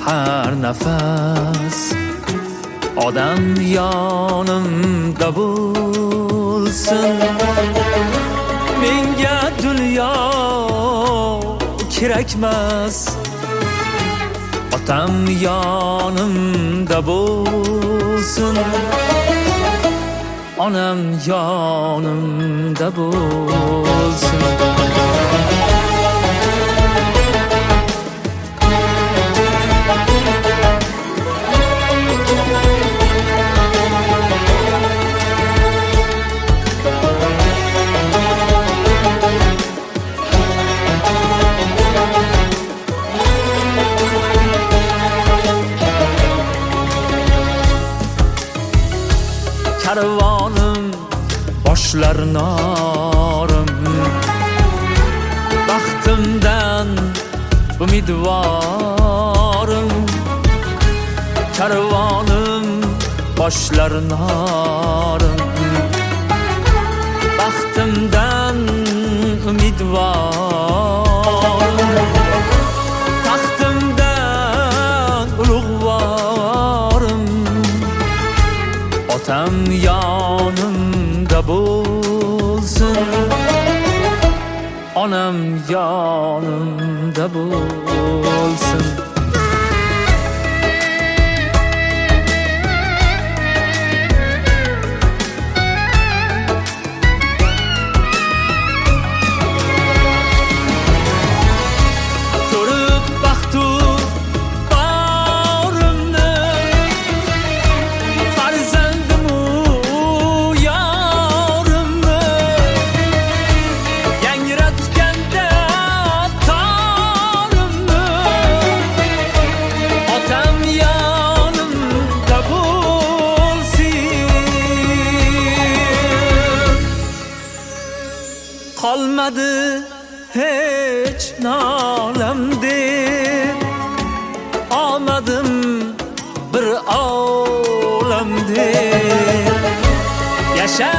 har nafas odam yonimda bo'lsin. Menga dunyo kerakmas, otam yonimda bo'lsin, onam yonimda bo'lsin. Karvonim boshlar norim, baxtimdan umidvorim. Karvonim boshlar norim, baxtimdan umidvorim. Taxtimdan ulug'vorim, otam yonimda bo'lsin, onam yonimda bo'lsin. Ko'rib baxtu qolmadi hech nolam deb, omadim bir olam deb. Yasha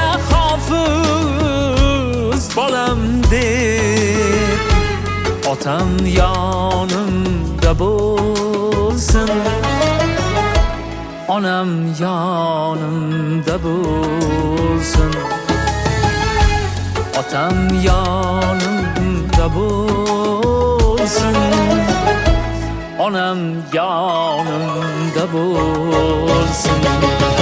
hofiz bolam deb, otam yonimda bo'lsin, onam yonimda bo'lsin. Otam yonimda bo'lsin, onam yonimda bo'lsin.